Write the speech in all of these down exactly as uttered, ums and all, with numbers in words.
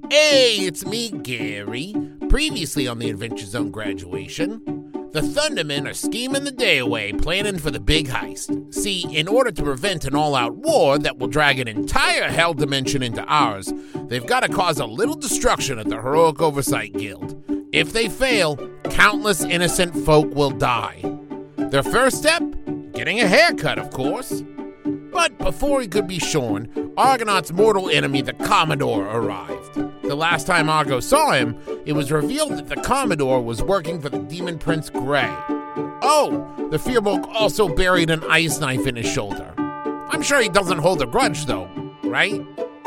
Hey, it's me, Gary. Previously on the Adventure Zone graduation, the Thundermen are scheming the day away, planning for the big heist. See, in order to prevent an all-out war that will drag an entire hell dimension into ours, they've got to cause a little destruction at the Heroic Oversight Guild. If they fail, countless innocent folk will die. Their first step? Getting a haircut, of course. But before he could be shorn, Argonaut's mortal enemy, the Commodore, arrived. The last time Argo saw him, it was revealed that the Commodore was working for the Demon Prince Grey. Oh, the Firbolg also buried an ice knife in his shoulder. I'm sure he doesn't hold a grudge, though, right?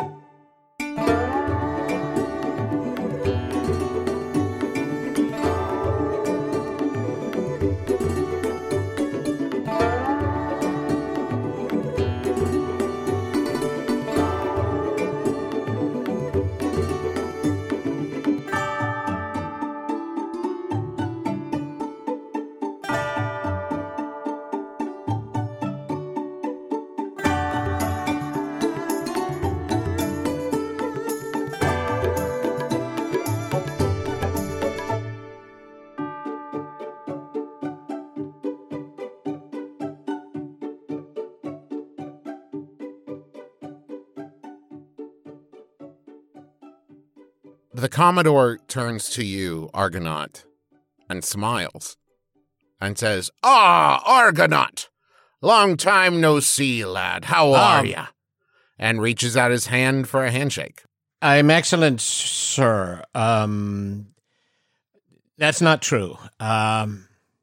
The Commodore turns to you, Argonaut, and smiles, and says, "Ah, Argonaut! Long time no see, lad. How are Um, ya?" And reaches out his hand for a handshake. I'm excellent, sir. Um, that's not true. Um,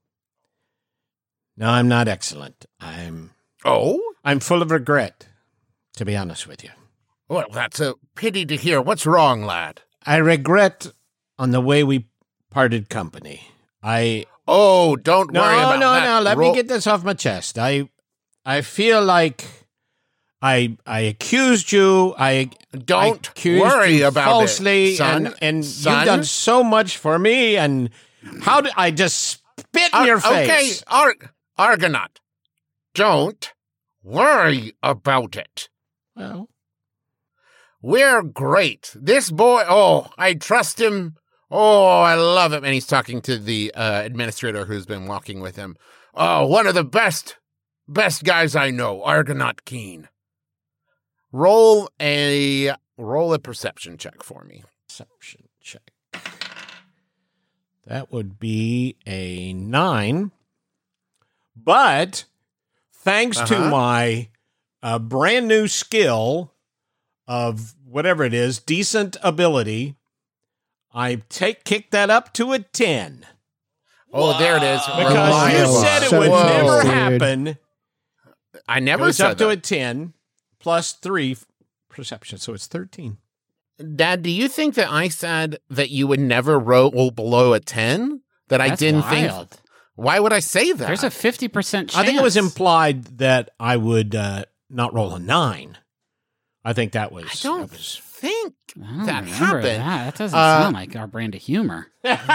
no, I'm not excellent. I'm Oh? I'm full of regret, to be honest with you. Well, that's a pity to hear. What's wrong, lad? I regret on the way we parted company. I Oh, don't no, worry about no, that. no. Let Roll- me get this off my chest. I I feel like I I accused you. I Don't I accused worry you about falsely, it, son. and and Son? you've done so much for me. And how did I just spit in Ar- your Okay, face? Ar- Argonaut, don't worry about it. Well, We're great. This boy, oh, I trust him. Oh, I love him. And he's talking to the uh, administrator who's been walking with him. Oh, one of the best, best guys I know, Argonaut Keen. Roll a, roll a perception check for me. perception check. That would be a nine. But thanks to Uh-huh. my uh, brand new skill of whatever it is, decent ability, I take kick that up to a ten. Oh, there it is. Because Wow. you said it would So never close, dude. happen. I It never was said up to a that. ten plus three f- perception, so it's thirteen. Dad, do you think that I said that you would never roll below a ten? That I That's didn't wild. think. Why would I say that? There's a fifty percent chance. I think it was implied that I would uh, not roll a nine. I think that was. I don't that was- think I don't that remember happened. That. that doesn't Uh, sound like our brand of humor.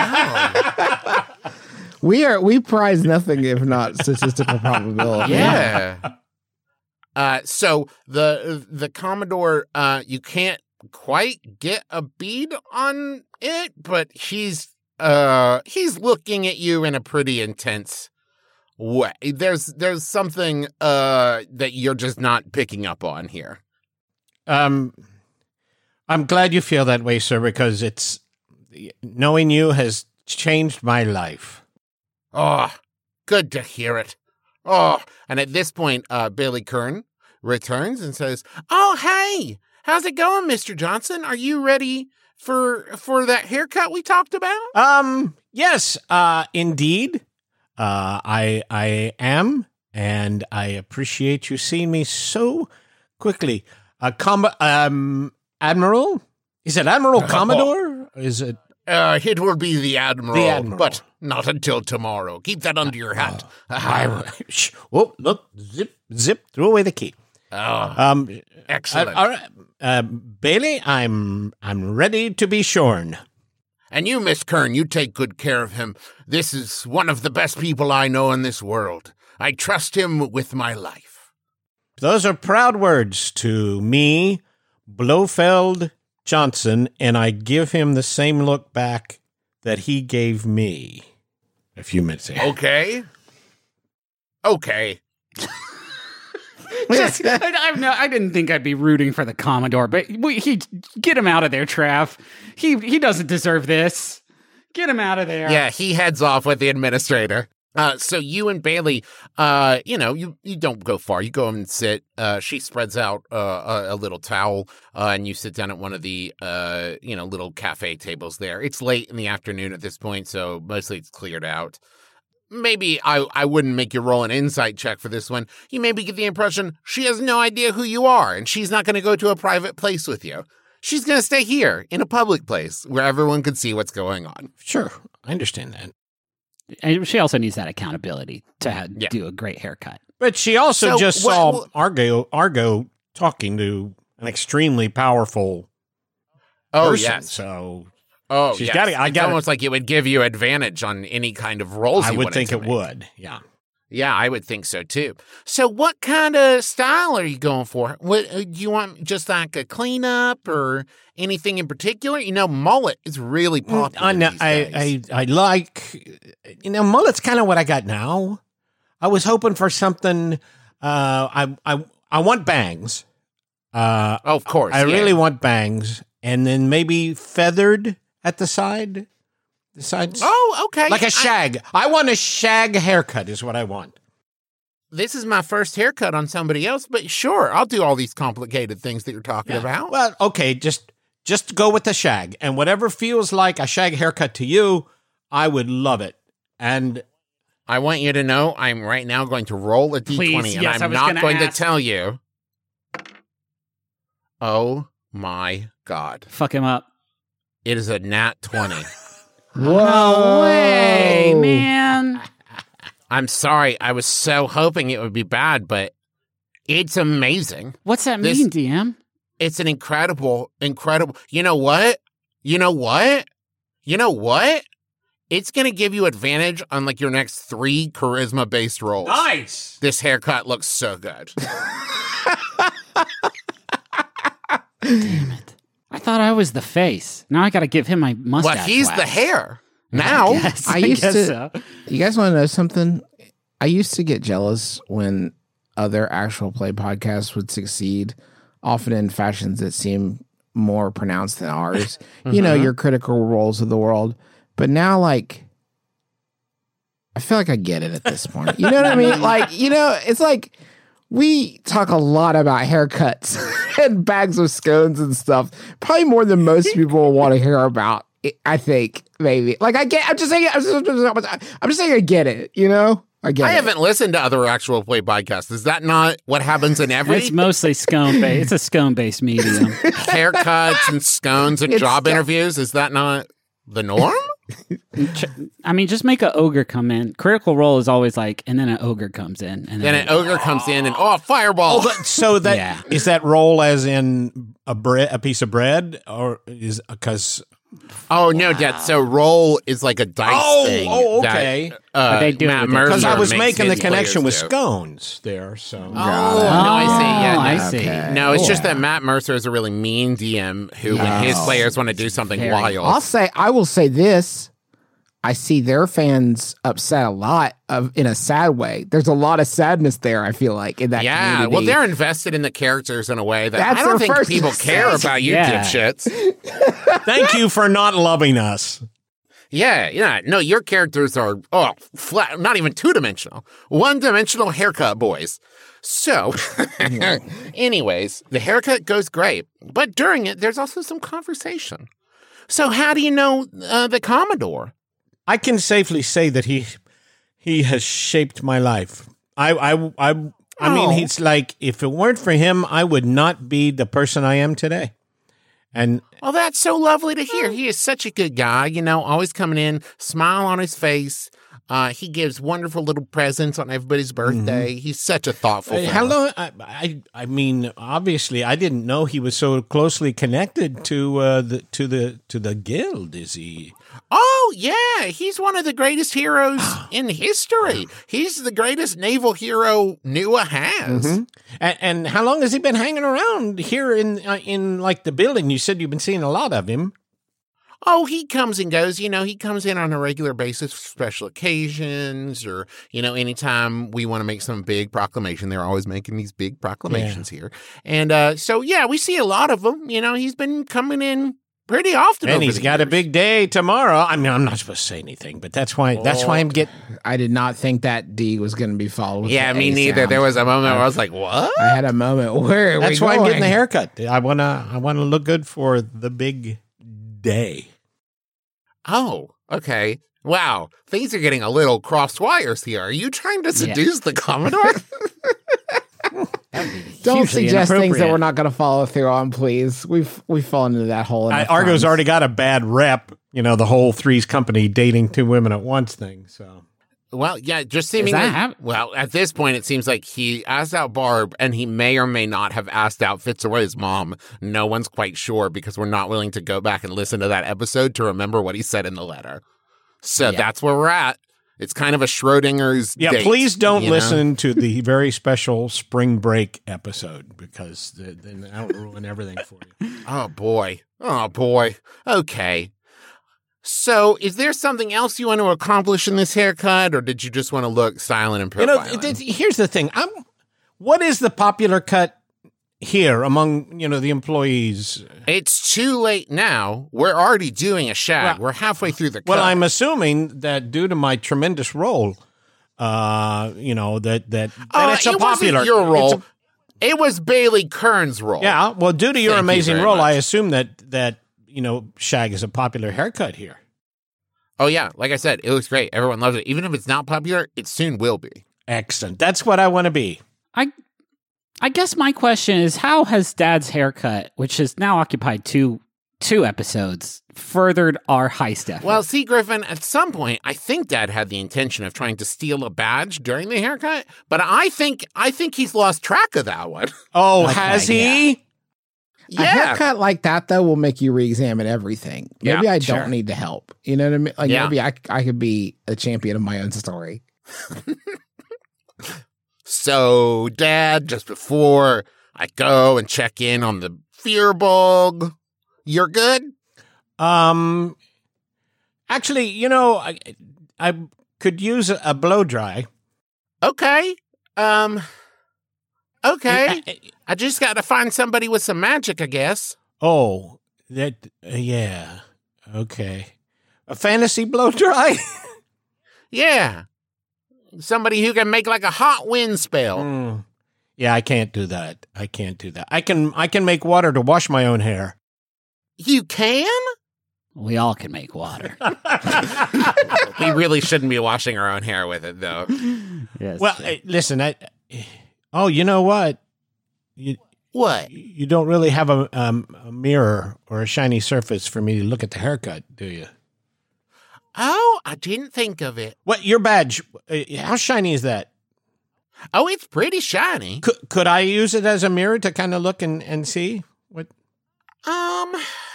We are we prize nothing if not statistical probability. Yeah. uh, so the the Commodore, uh, you can't quite get a bead on it, but he's uh he's looking at you in a pretty intense way. There's there's something uh that you're just not picking up on here. Um, I'm glad you feel that way, sir, because it's knowing you has changed my life. Oh, good to hear it. Oh, and at this point, uh, Billy Kern returns and says, "Oh, hey, how's it going, Mister Johnson? Are you ready for for that haircut we talked about?" Um, yes, uh, indeed, uh, I I am, and I appreciate you seeing me so quickly. Uh, com- um, Admiral, is it Admiral Commodore? Is it? Uh, it will be the Admiral, The Admiral. but not until tomorrow. Keep that under your hat. I, shh, oh, look, zip, zip, threw away the key. Oh, Um, excellent. Uh, all right, uh, Bailey, I'm I'm ready to be shorn. And you, Miss Kern, you take good care of him. This is one of the best people I know in this world. I trust him with my life. Those are proud words to me, Blofeld Johnson, and I give him the same look back that he gave me a few minutes ago. Okay. Okay. Just, I, I, no, I didn't think I'd be rooting for the Commodore, but we, he get him out of there, Trav. He he doesn't deserve this. Get him out of there. Yeah, he heads off with the administrator. Uh, so you and Bailey, uh, you know, you, you don't go far. You go and sit. Uh, she spreads out uh, a, a little towel, uh, and you sit down at one of the, uh, you know, little cafe tables there. It's late in the afternoon at this point, so mostly it's cleared out. Maybe I, I wouldn't make you roll an insight check for this one. You maybe get the impression she has no idea who you are, and she's not going to go to a private place with you. She's going to stay here in a public place where everyone can see what's going on. Sure, I understand that. And she also needs that accountability to have, Yeah. do a great haircut. But she also So, just what- saw what- Argo Argo talking to an extremely powerful Oh, person. yes. So Oh, She's yes. gotta- I it's gotta- almost like it would give you advantage on any kind of roles I you would wanted think to it make. would. Yeah. Yeah, I would think so too. So, what kind of style are you going for? What uh, do you want? Just like a cleanup or anything in particular? You know, mullet is really popular. I know. these I, days. I I like you know mullet's kind of what I got now. I was hoping for something. Uh, I I I want bangs. Uh, oh, of course. I yeah. really want bangs, and then maybe feathered at the side. The sides. Oh, okay. Like I- a shag. I want a shag haircut is what I want. this is my first haircut on somebody else, but sure, I'll do all these complicated things that you're talking about. Well, okay, just just go with the shag. And whatever feels like a shag haircut to you, I would love it. And I want you to know I'm right now going to roll a d twenty, Please, and yes, I I'm was not gonna going ask. to tell you. Oh my God. Fuck him up. It is a nat twenty. No way, man. I'm sorry. I was so hoping it would be bad, but it's amazing. What's that This- mean, D M? It's an incredible, incredible. You know what? You know what? You know what? It's going to give you advantage on like your next three charisma based rolls. nice. This haircut looks so good. Damn it. I thought I was the face. Now I got to give him my mustache. Well, he's wax. the hair. Now, Yes, I I, used guess to- so. You guys want to know something? I used to get jealous when other actual play podcasts would succeed, often in fashions that seem more pronounced than ours. You know, your critical roles of the world. But now, like, I feel like I get it at this point. You know what I mean? Like, you know, it's like we talk a lot about haircuts and bags of scones and stuff, probably more than most people want to hear about. I think maybe like I get. I'm just saying. I'm just, I'm just saying. I get it. You know. I get. I it. haven't listened to other actual play podcasts. Is that not what happens in every It's mostly scone based. It's a scone based medium. haircuts and scones and It's job so- interviews? Is that not the norm? I mean, just make an ogre come in. Critical Role is always like, and then an ogre comes in, and Then then an ogre comes in and oh, fireball! Oh, that, so that Yeah. is that roll as in a bread, a piece of bread, or is because Oh no, Dad. So roll is like a dice Oh, thing. oh, that, okay. uh, But they do it Matt with it. Mercer because I was makes making the his connection with players do. scones there. So Oh, no, I see. Yeah, Oh, I no. see. Okay. No, it's just Yeah. that Matt Mercer is a really mean D M who, when his Yes. players want to do something Very. wild, I'll say. I will say this. I see their fans upset a lot of in a sad way. There's a lot of sadness there. I feel like in that. yeah, community. well, they're invested in the characters in a way that That's I don't their think first people care mistake. about you Yeah. dipshits. thank you for not loving us. Yeah, yeah. No, your characters are oh flat, not even two dimensional, one dimensional haircut boys. So, anyways, the haircut goes great, but during it, there's also some conversation. So, how do you know uh, the Commodore? I can safely say that he he has shaped my life. I I I, I Oh. mean, he's like if it weren't for him, I would not be the person I am today. And Well, that's so lovely to hear. He is such a good guy, you know, always coming in, smile on his face, Uh, he gives wonderful little presents on everybody's birthday. Mm-hmm. He's such a thoughtful uh, Hello, I, I, I mean, obviously, I didn't know he was so closely connected to uh, the to the to the guild. Is he? Oh yeah, he's one of the greatest heroes in history. He's the greatest naval hero Nua has. Mm-hmm. And, and how long has he been hanging around here in uh, in like the building? You said you've been seeing a lot of him. Oh, he comes and goes. You know, he comes in on a regular basis for special occasions or, you know, anytime we want to make some big proclamation. They're always making these big proclamations yeah. here. And uh, so, yeah, we see a lot of him. You know, he's been coming in pretty often. And he's got years. a big day tomorrow. I mean, I'm not supposed to say anything, but that's why, oh. that's why I'm getting. I did not think that D was going to be followed with Yeah, the me A neither. sound. There was a moment where I was like, what? I had a moment where are That's we why going? I'm getting the haircut. I want to, I want to look good for the big day. Oh, okay. Wow. Things are getting a little cross wires here. Are you trying to seduce yeah. the Commodore? Don't suggest things that we're not going to follow through on, please. We've we've fallen into that hole. I, Argo's already got a bad rep, you know, the whole Three's Company dating two women at once thing. So, well, yeah, just seemingly. Well, at this point, it seems like he asked out Barb, and he may or may not have asked out Fitzroy's mom. No one's quite sure because we're not willing to go back and listen to that episode to remember what he said in the letter. So yeah. that's where we're at. It's kind of a Schrodinger's Yeah, date, please don't you listen know? to the very special spring break episode because then that'll ruin everything for you. Oh, boy. Oh, boy. Okay. So is there something else you want to accomplish in this haircut, or did you just want to look silent and profiling? You know, it, it, here's the thing. I'm, what is the popular cut here among, you know, the employees? It's too late now. We're already doing a shag. Well, We're halfway through the cut. Well, I'm assuming that due to my tremendous role, uh, you know, that that, that uh, it's a it popular wasn't your role. A, it was Bailey Kern's role. Yeah, well, due to your Thank amazing you role, much. I assume that that, you know, shag is a popular haircut here. Oh, yeah. Like I said, it looks great. Everyone loves it. Even if it's not popular, it soon will be. Excellent. That's what I want to be. I I guess my question is, how has Dad's haircut, which has now occupied two two episodes, furthered our heist effort? Well, see, Griffin, at some point, I think Dad had the intention of trying to steal a badge during the haircut, but I think I think he's lost track of that one. Oh, okay, has he? Yeah. Yeah. A haircut like that, though, will make you re-examine everything. Maybe Yeah, I sure. don't need to help. You know what I mean? Like Yeah. maybe I, I could be a champion of my own story. So, Dad, just before I go and check in on the Fearbog, you're good? Um, actually, you know, I I could use a, a blow dry. Okay. Um, okay. I, I, I just got to find somebody with some magic, I guess. oh, that uh, yeah. Okay, a fantasy blow dry. Yeah. Somebody who can make like a hot wind spell. Mm. Yeah, I can't do that. I can't do that. I can I can make water to wash my own hair. You can? We all can make water. We really shouldn't be washing our own hair with it, though. Yes. Well, uh, listen, I. Oh, you know what? You What? you don't really have a um, a mirror or a shiny surface for me to look at the haircut, do you? Oh, I didn't think of it. What your badge? Uh, how shiny is that? Oh, it's pretty shiny. Could could I use it as a mirror to kind of look and, and see what? Um,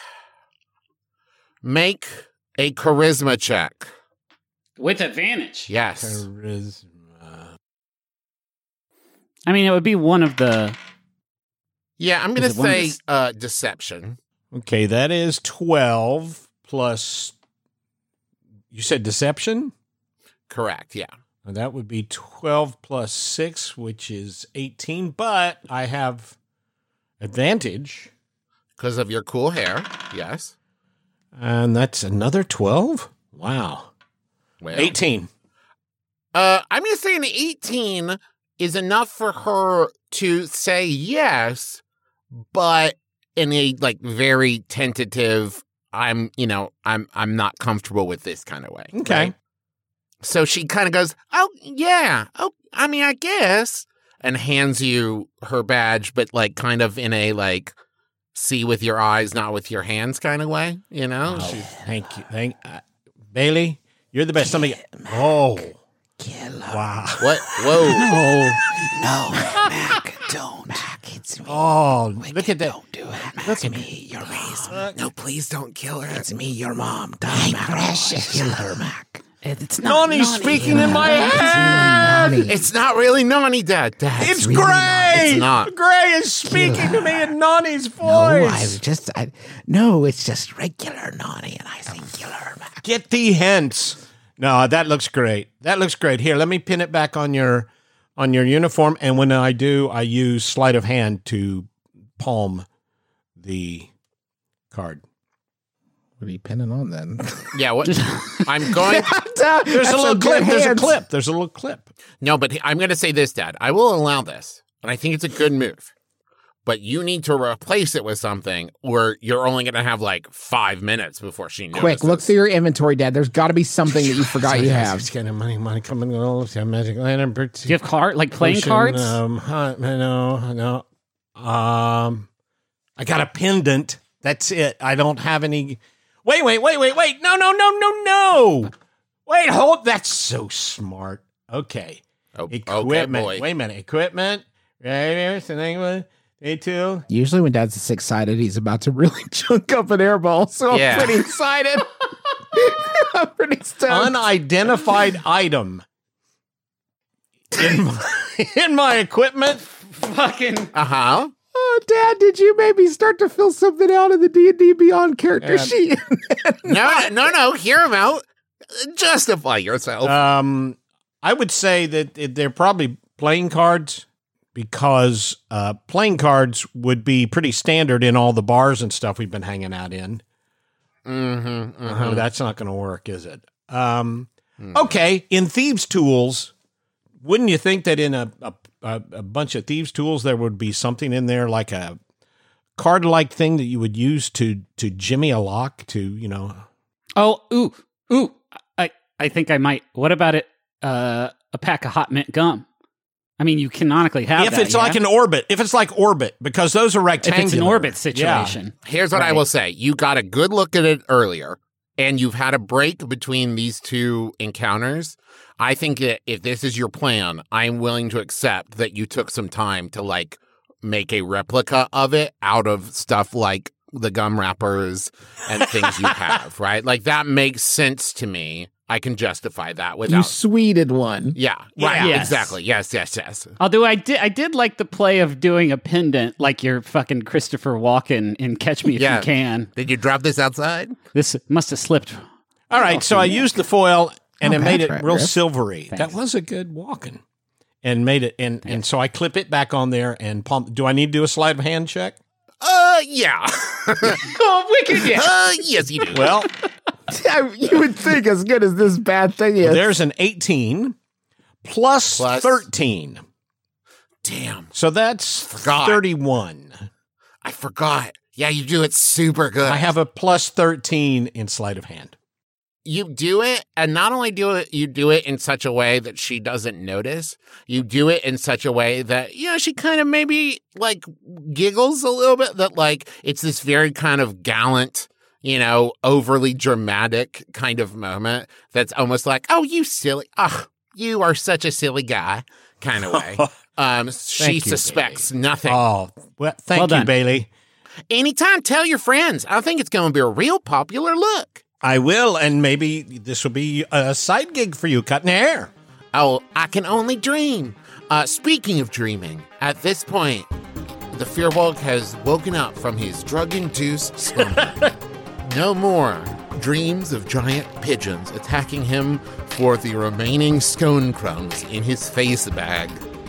make a charisma check. With advantage. Yes. Charisma. I mean, it would be one of the... Yeah, I'm going Is to it one of say the- uh, deception. Okay, that is twelve plus. You said deception. Correct, yeah. Well, that would be twelve plus six, which is eighteen. But I have advantage, Because of your cool hair, yes. and that's another twelve. Wow, Well, eighteen. Uh, I'm going to say an eighteen is enough for her to say yes, but in a like very tentative, I'm, you know, I'm I'm not comfortable with this kind of way. Okay. right? So she kind of goes, "Oh, yeah. Oh, I mean, I guess." And hands you her badge, but like kind of in a like see with your eyes, not with your hands kind of way, you know? Oh, She's- thank you, thank uh, Bailey. You're the best. Somebody. Oh. Kill her. Wow. What? Whoa. No, no, Mac, don't. Mac, it's me. Oh, look at that. Don't do it. Mac, it's me, your mom. No, please don't kill her. It's me, your mom. Don't Mac, precious. Kill her, Mac. It's not Nani's Nani. speaking in my It's head. really Nani. It's not really Nani, Dad. Dad. It's really Gray. not. It's not. Gray is speaking to me in Nani's voice. No, I just, I, no, it's just regular Nani, and I say kill her, Mac. Get the hints. No, that looks great. That looks great. Here, let me pin it back on your on your uniform, and when I do, I use sleight of hand to palm the card. What are you pinning on then? Yeah, what? I'm going. There's a little clip. There's a clip. There's a little clip. No, but I'm going to say this, Dad. I will allow this, and I think it's a good move. But you need to replace it with something, or you're only going to have like five minutes before she notices. Quick, look through your inventory, Dad. There's got to be something that you forgot you have. It's getting money, money coming. Magic lantern. Do you have card like playing Potion, cards? Um, huh, no, no. Um, I got a pendant. That's it. I don't have any. Wait, wait, wait, wait, wait. No, no, no, no, no. Wait, hold. That's so smart. Okay. Oh, Equipment. okay, boy. Wait a minute. Equipment. Right here. Something. Day two. Usually when Dad's this excited, he's about to really chunk up an airball. So Yeah. I'm pretty excited. I'm pretty stoked. Unidentified item in my, in my equipment. Fucking Uh huh. Oh, Dad, did you maybe start to fill something out of the D and D Beyond character Yeah. sheet? No, no, no. Hear him out. Justify yourself. Um, I would say that it- they're probably playing cards because uh, playing cards would be pretty standard in all the bars and stuff we've been hanging out in. mm-hmm, mm-hmm. Uh-huh, that's not going to work, is it? Um, Hmm. Okay, in Thieves' Tools, wouldn't you think that in a, a, a a bunch of Thieves' Tools there would be something in there like a card-like thing that you would use to to jimmy a lock to, you know... oh ooh ooh I I think I might. What about it? Uh, a pack of hot mint gum. I mean, you canonically have If that, it's yeah? like an orbit, if it's like orbit, because those are if rectangular. it's an orbit situation. Here's what I Right. will say. You got a good look at it earlier, and you've had a break between these two encounters. I think that if this is your plan, I'm willing to accept that you took some time to, like, make a replica of it out of stuff like the gum wrappers and things you have, right? Like, that makes sense to me. I can justify that You without... sweeted one. Yeah, right, Yes. exactly. Yes, yes, yes. Although I did, I did like the play of doing a pendant like you're fucking Christopher Walken in Catch Me If Yeah. You Can. Did you drop this outside? This must have slipped. All right, so I used the foil and Oh, it made it that's right, real Griff. silvery. That was a good walking, and made it and and so I clip it back on there and palm. Do I need to do a sleight of hand check? Uh, yeah. Oh, wicked! Yeah. uh, yes, you do. Well, You would think as good as this bad thing is. there's an eighteen plus, Plus- thirteen, Damn, so that's Forgot. thirty-one. I forgot. Yeah, you do it super good. I have a plus thirteen in sleight of hand. You do it, and not only do it, you do it in such a way that she doesn't notice. You do it in such a way that, you know, she kind of maybe like giggles a little bit, that like it's this very kind of gallant, you know, overly dramatic kind of moment that's almost like, oh, you silly, oh, you are such a silly guy kind of way. Um, she you, suspects nothing. Oh, well, thank Well you, done. Bailey. Anytime, tell your friends. I think it's going to be a real popular look. I will, and maybe this will be a side gig for you, cutting hair. Oh, I can only dream. Uh, speaking of dreaming, at this point, the Fearwalk has woken up from his drug-induced slumber. No more dreams of giant pigeons attacking him for the remaining scone crumbs in his face bag.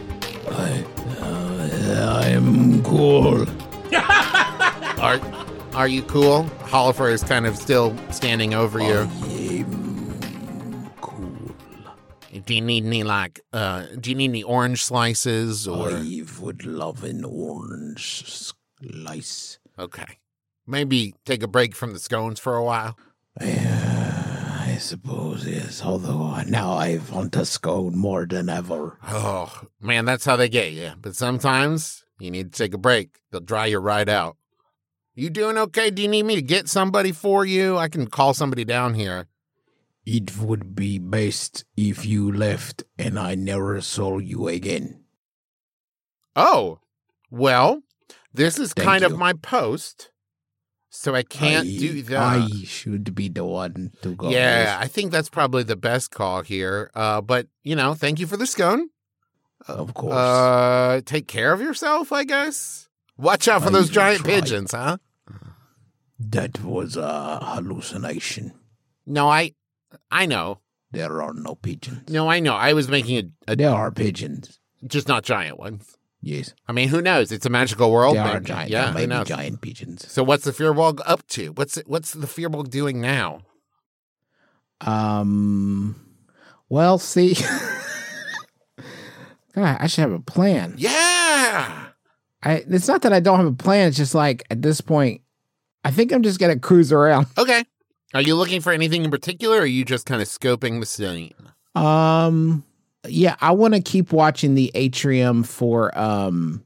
I'm cool. Are, are you cool? Hollifer is kind of still standing over you. I'm cool. Do you need any, like, uh, do you need any orange slices or... I would love an orange slice. Okay. Maybe take a break from the scones for a while. Yeah, I suppose, yes. Although now I want a scone more than ever. Oh, man, that's how they get you. But sometimes you need to take a break. They'll dry you right out. You doing okay? Do you need me to get somebody for you? I can call somebody down here. It would be best if you left and I never saw you again. Oh, well, this is Thank kind you. of my post, so I can't I, do that. I should be the one to go. yeah, with. I think that's probably the best call here. Uh, but, you know, thank you for the scone. Of course. Uh, take care of yourself, I guess. Watch out for I those will giant try. pigeons, huh? That was a hallucination. No, I, I know. There are no pigeons. No, I know. I was making a, a There are pigeons. just not giant ones. Yes. I mean, who knows? It's a magical world. There are maybe. giant. Yeah, there who may knows? be giant pigeons. So what's the Fearbog up to? What's what's the Fearbog doing now? Um. Well, see. God, I should have a plan. Yeah. I. It's not that I don't have a plan. It's just like at this point, I think I'm just gonna cruise around. Okay. Are you looking for anything in particular, or are you just kind of scoping the scene? Um. Yeah, I want to keep watching the atrium for um.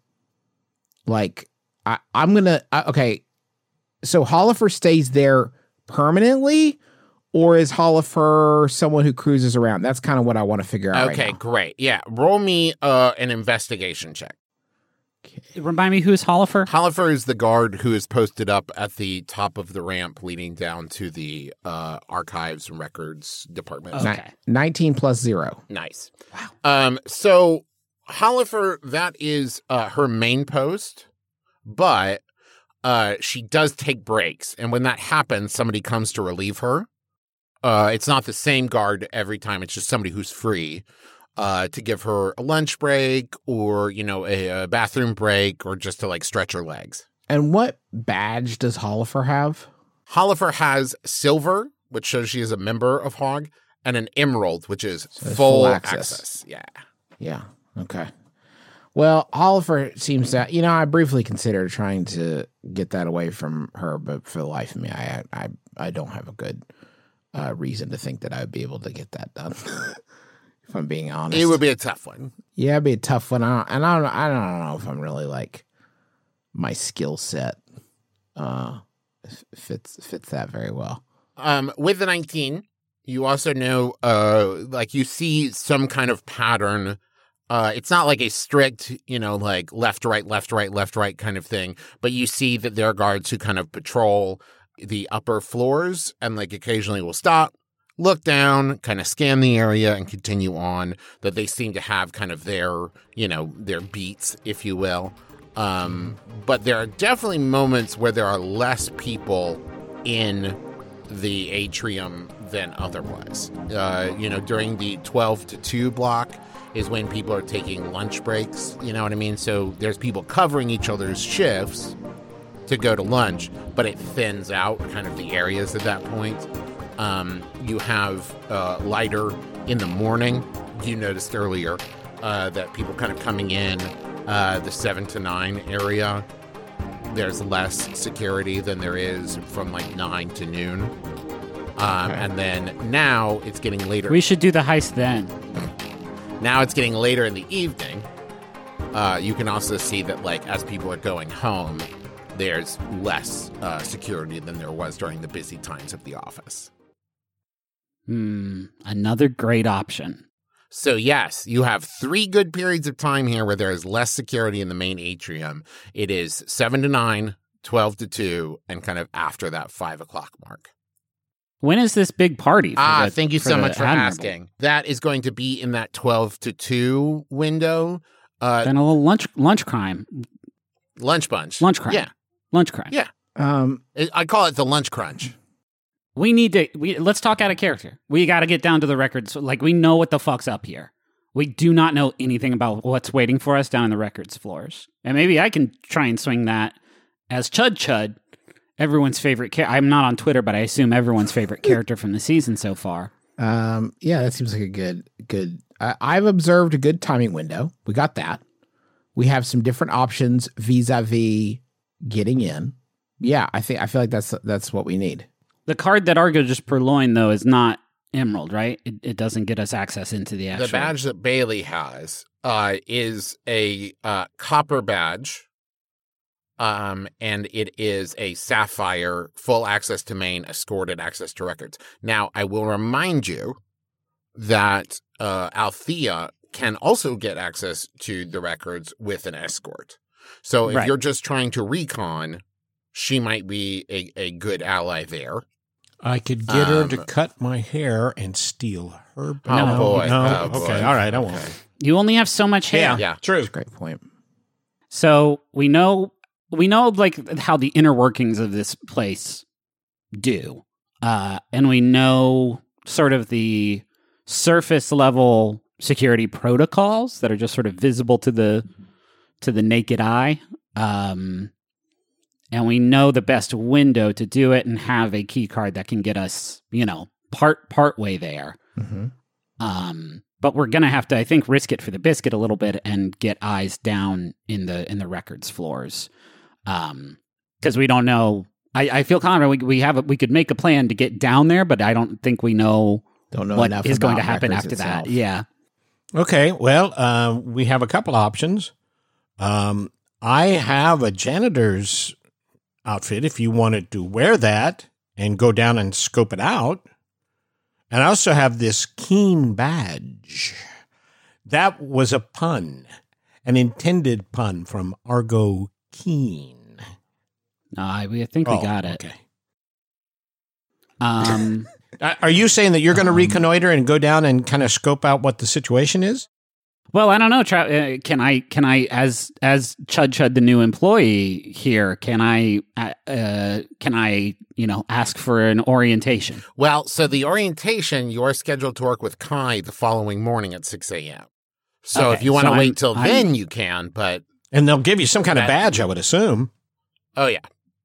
Like, I. I'm gonna. I, okay. So Hollifer stays there permanently, or is Hollifer someone who cruises around? That's kind of what I want to figure out. Okay, Right now. great. Yeah, roll me uh, an investigation check. Remind me who's Hollifer? Hollifer is the guard who is posted up at the top of the ramp leading down to the uh, archives and records department. Ni- Okay. nineteen plus zero. Nice. Wow. Um, so Hollifer, that is uh, her main post, but uh, she does take breaks. And when that happens, somebody comes to relieve her. Uh, it's not the same guard every time. It's just somebody who's free uh, to give her a lunch break or, you know, a, a bathroom break or just to like stretch her legs. And what badge does Hollifer have? Hollifer has silver, which shows she is a member of Hog, and an emerald, which is it's full, full access. access. Yeah. Yeah. Okay. Well, Hollifer seems to, you know, I briefly considered trying to get that away from her, but for the life of me, I I, I don't have a good uh, reason to think that I would be able to get that done. If I'm being honest, It would be a tough one. yeah, it'd be a tough one. I don't, and I don't, I don't know if I'm really like my skill set uh, fits fits that very well. Um, with the nineteen, you also know, uh, like you see some kind of pattern. Uh, it's not like a strict, you know, like left, right, left, right, left, right kind of thing. But you see that there are guards who kind of patrol the upper floors and like occasionally will stop, look down, kind of scan the area and continue on. That they seem to have kind of their, you know, their beats, if you will. Um, but there are definitely moments where there are less people in the atrium than otherwise. Uh, you know, during the twelve to two block is when people are taking lunch breaks, you know what I mean? So there's people covering each other's shifts to go to lunch, but it thins out kind of the areas at that point. Um, you have uh, lighter in the morning. You noticed earlier uh, that people kind of coming in uh, the seven to nine area, there's less security than there is from like nine to noon. Um, Okay. And then now it's getting later. We should do the heist then. Now it's getting later in the evening. Uh, you can also see that, like, as people are going home, there's less uh, security than there was during the busy times of the office. Hmm. Another great option. So, yes, you have three good periods of time here where there is less security in the main atrium. It is seven to nine, twelve to two, and kind of after that five o'clock mark. When is this big party? for Ah, the- thank you for so the much for Admirable? asking. That is going to be in that twelve to two window. Uh, Then a little lunch lunch crime. lunch bunch. Lunch crime. Yeah. Lunch crime. Yeah. Um, I I call it the lunch crunch. We need to we let's talk out of character. We got to get down to the records. Like we know what the fuck's up here. We do not know anything about what's waiting for us down in the records floors. And maybe I can try and swing that as Chud Chud, everyone's favorite character. I'm not on Twitter, but I assume everyone's favorite character from the season so far. um, yeah, that seems like a good, good. I I've observed a good timing window. We got that. We have some different options vis-a-vis getting in. Yeah, I think I feel like that's that's what we need. The card that Argo just purloined, though, is not Emerald, right? It, it doesn't get us access into the actual... The badge that Bailey has uh, is a uh, copper badge Um, and it is a Sapphire, full access to main, escorted access to records. Now, I will remind you that uh, Althea can also get access to the records with an escort. So if Right. you're just trying to recon, she might be a, a good ally there. I could get her to Um, cut my hair and steal her. Oh, no, boy. No. Oh, okay. boy. All right. I won't. You only have so much hair. Yeah. Yeah. True. Great point. So we know we know like how the inner workings of this place do, uh, and we know sort of the surface level security protocols that are just sort of visible to the to the naked eye. Um, and we know the best window to do it and have a key card that can get us, you know, part part way there. Mm-hmm. Um, but we're gonna have to, I think, risk it for the biscuit a little bit and get eyes down in the in the records floors, um, because we don't know. I, I feel confident we we have a, we could make a plan to get down there, but I don't think we know, Don't know what enough is going to about happen records after itself. that. Yeah. Okay. Well, uh, we have a couple options. Um, I have a janitor's outfit if you wanted to wear that and go down and scope it out. And I also have this keen badge. That was a pun, an intended pun from Argo Keen. No, I, we I think we Oh, got it. Okay. Um, Uh, Are you saying that you're going to Um, reconnoiter and go down and kind of scope out what the situation is? well, I don't know. Tra- uh, can I? Can I? As as Chud Chud, the new employee here, can I? Uh, uh, can I? You know, ask for an orientation? Well, so the orientation, you're scheduled to work with Kai the following morning at six a.m. So Okay, if you want to so wait I'm- till I'm- then, you can. But, And they'll give you some kind of That- badge, I would assume. oh, yeah.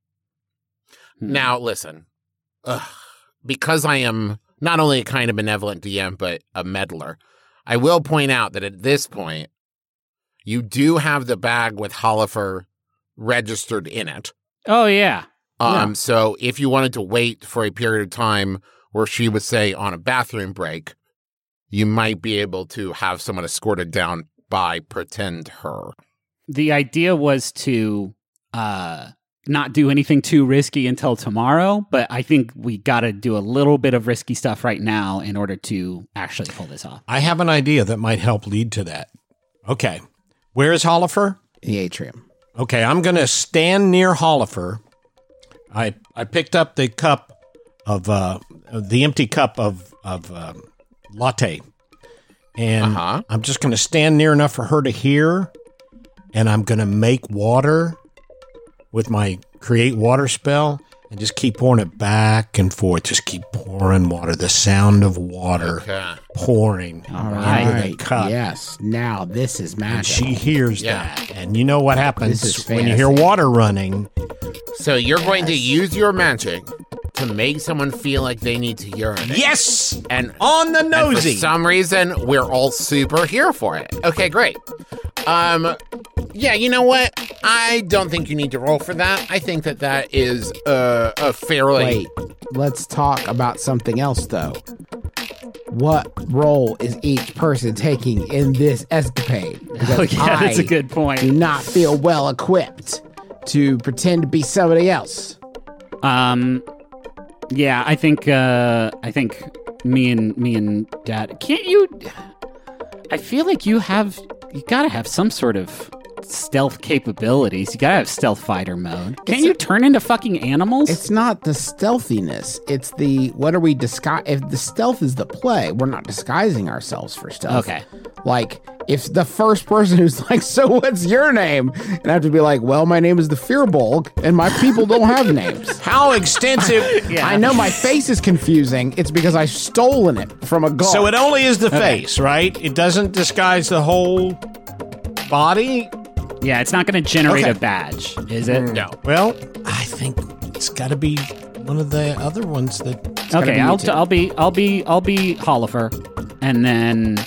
Hmm. Now, listen, Ugh. because I am not only a kind of benevolent D M, but a meddler, I will point out that at this point, you do have the bag with Hollifer registered in it. Oh yeah. Um, So if you wanted to wait for a period of time where she would say on a bathroom break, you might be able to have someone escorted down by pretend her. The idea was to uh, not do anything too risky until tomorrow, but I think we got to do a little bit of risky stuff right now in order to actually pull this off. I have an idea that might help lead to that. Okay. Where is Hollifer? In the atrium. Okay, I'm going to stand near Hollifer. I I picked up the cup of uh, the empty cup of of um, latte, and Uh-huh. I'm just going to stand near enough for her to hear, and I'm going to make water with my create water spell, and just keep pouring it back and forth. Just keep pouring water. The sound of water Okay. pouring All into right. the cup. Yes. Now this is And magic. she hears Yeah. that, and you know what happens This is when you hear fantasy. water running. So you're going to use your magic to make someone feel like they need to urinate. Yes, And on the And for nosy. some reason, we're all super here for it. Okay, great. Um, yeah, you know what? I don't think you need to roll for that. I think that that is uh, a fairly... Wait, let's talk about something else, though. What role is each person taking in this escapade? Because Oh yeah, that's a I good do point. not feel well equipped to pretend to be somebody else. Um, yeah, I think uh, I think me and me and Dad. Can't you? I feel like you have. You gotta have some sort of stealth capabilities. You gotta have stealth fighter mode. Can't It's you a- turn into fucking animals? It's not the stealthiness. It's the what are we disguise? If the stealth is the play, we're not disguising ourselves for stealth. Okay. Like if the first person who's like, "So what's your name?" and I have to be like, "Well, my name is the Fearbolg, and my people don't have names." How extensive? Yeah. I know my face is confusing. It's because I've stolen it from a guard. So it only is the face, right? It doesn't disguise the whole body? Yeah, it's not gonna generate Okay. a badge, is it? No. Well, I think it's got to be one of the other ones that. gotta Okay, be I'll you two. I'll be I'll be I'll be Hollifer, and then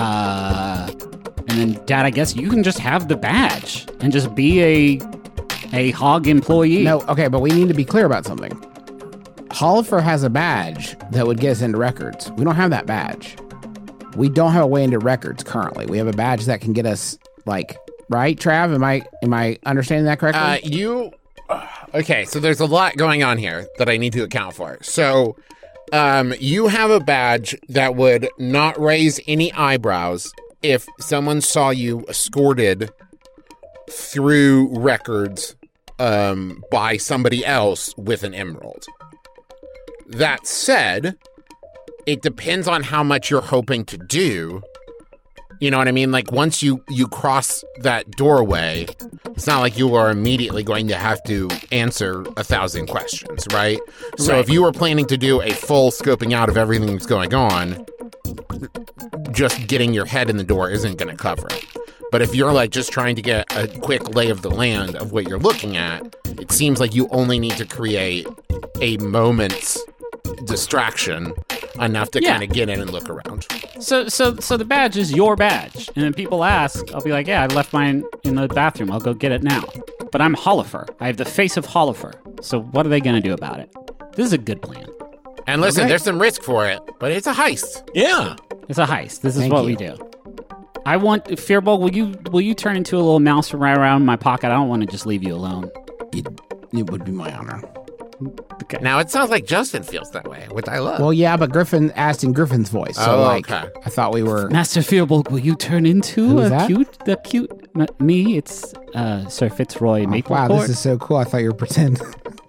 uh, and then Dad. I guess you can just have the badge and just be a a hog employee. No, okay, but we need to be clear about something. Hollifer has a badge that would get us into records. We don't have that badge. We don't have a way into records currently. We have a badge that can get us like right, Trav? Am I am I understanding that correctly? Uh, you. Okay, so there's a lot going on here that I need to account for. So, um, you have a badge that would not raise any eyebrows if someone saw you escorted through records um, by somebody else with an emerald. That said, it depends on how much you're hoping to do. You know what I mean? Like, once you, you cross that doorway, it's not like you are immediately going to have to answer a thousand questions, right? So Right. if you were planning to do a full scoping out of everything that's going on, just getting your head in the door isn't going to cover it. But if you're, like, just trying to get a quick lay of the land of what you're looking at, it seems like you only need to create a moment's distraction enough to Yeah. kind of get in and look around. So, so, so the badge is your badge, and when people ask, I'll be like, "Yeah, I left mine in the bathroom. I'll go get it now." But I'm Hollifer. I have the face of Hollifer. So, what are they going to do about it? This is a good plan. And listen, Okay. there's some risk for it, but it's a heist. Yeah. It's a heist. This is Thank what you. we do. I want Fearball. Will you will you turn into a little mouse right around my pocket? I don't want to just leave you alone. it, it would be my honor. Okay. Now, it sounds like Justin feels that way, which I love. Well, yeah, but Griffin asked in Griffin's voice, so Oh, like okay. I thought we were. Master Fearball, will you turn into Who's a that? cute, the cute m- me? It's uh, Sir Fitzroy Oh, Maplecourt. wow, this is so cool. I thought you were pretend.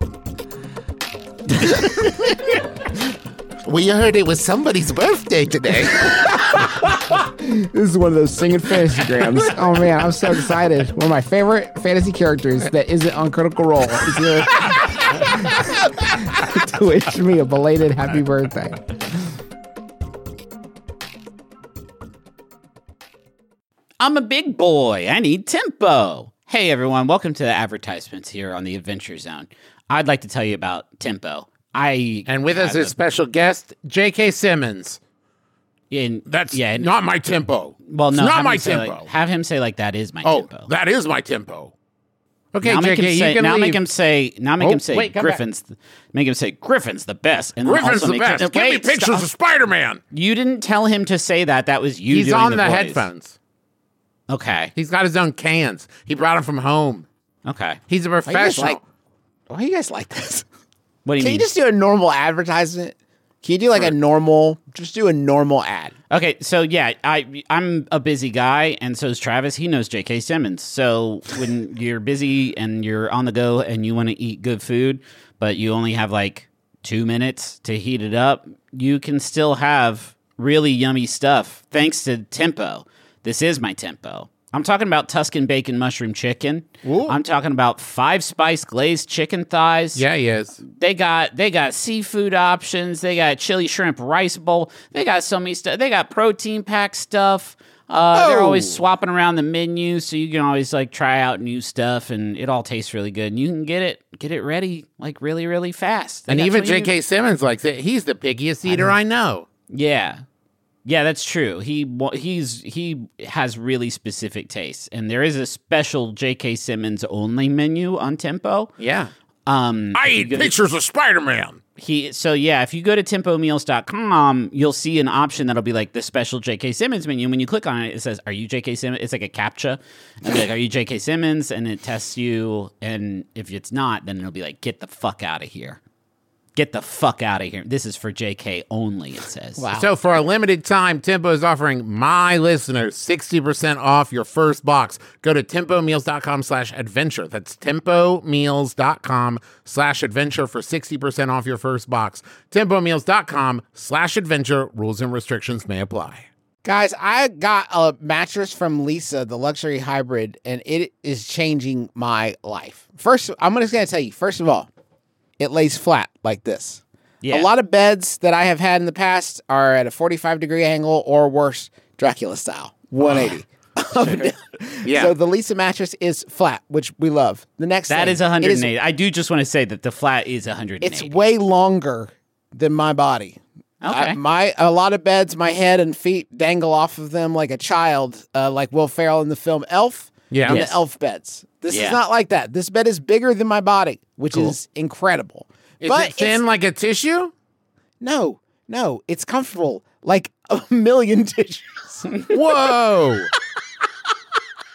We heard it was somebody's birthday today. This is one of those singing fantasy grams. Oh man, I'm so excited. One of my favorite fantasy characters that isn't on Critical Role is here to wish me a belated happy birthday. I'm a big boy. I need tempo. Hey everyone, welcome to the advertisements here on the Adventure Zone. I'd like to tell you about tempo. I And with us have is special guest, J K. Simmons. in That's yeah, and- not my tempo. well, no, it's not have my him say, tempo. Like, have him say like that is my oh, tempo. that is my tempo. Okay, now J make him K, say, you can now leave. make him say now make Oh, him say wait, come back. Griffin's th- make him say Griffin's the best. And then Griffin's also the make best. Him, Give me wait, pictures stop. of Spider-Man. You didn't tell him to say that. That was you. He's doing on the, the, voice. headphones. Okay. He's got his own cans. He brought them from home. Okay. He's a Why you guys professional. like? Why you guys like this? What do you Can mean? you just do a normal advertisement? Can you do like a normal? Just do a normal ad. Okay, so yeah, I I'm a busy guy, and so is Travis. He knows J K. Simmons. So when you're busy and you're on the go and you want to eat good food, but you only have like two minutes to heat it up, you can still have really yummy stuff thanks to Tempo. This is my Tempo. I'm talking about Tuscan bacon mushroom chicken. Ooh. I'm talking about five spice glazed chicken thighs. Yeah, he is. They got they got seafood options. They got chili shrimp rice bowl. They got so many stuff. They got protein pack stuff. Uh, They're Oh. always swapping around the menu, so you can always like try out new stuff, and it all tastes really good. And you can get it get it ready like really really fast. They And got even twenty J K. Simmons likes it. He's the pickiest eater I know. Yeah. Yeah, that's true. He wa- he's he has really specific tastes, and there is a special J K. Simmons only menu on Tempo. Yeah. Um, I if you eat go to- pictures of Spider-Man. He so yeah, if you go to tempo meals dot com, you'll see an option that'll be like the special J K. Simmons menu. When you click on it, it says, "Are you J K. Simmons?" It's like a CAPTCHA, and be like, "Are you J K. Simmons?" And it tests you, and if it's not, then it'll be like, "Get the fuck out of here! Get the fuck out of here! This is for J K only." It says. Wow. So for a limited time, Tempo is offering my listeners sixty percent off your first box. Go to tempo meals dot com slash adventure. That's tempo meals dot com slash adventure for sixty percent off your first box. tempo meals dot com slash adventure. Rules and restrictions may apply. Guys, I got a mattress from Lisa, the luxury hybrid, and it is changing my life. First, I'm just going to tell you, first of all, it lays flat like this. Yeah. A lot of beds that I have had in the past are at a forty-five degree angle or worse, Dracula style, one eighty. Yeah. So the Lisa mattress is flat, which we love. The next That thing, is one hundred it eighty. I do just want to say that the flat is one hundred eighty. It's way longer than my body. Okay. I- my a lot of beds, my head and feet dangle off of them like a child, uh, like Will Ferrell in the film Elf. Yeah. in Yes. the Elf beds. This Yeah. is not like that. This bed is bigger than my body, which Cool. is incredible. Is but it thin it's- like a tissue? no, no, it's comfortable like a million tissues. Whoa.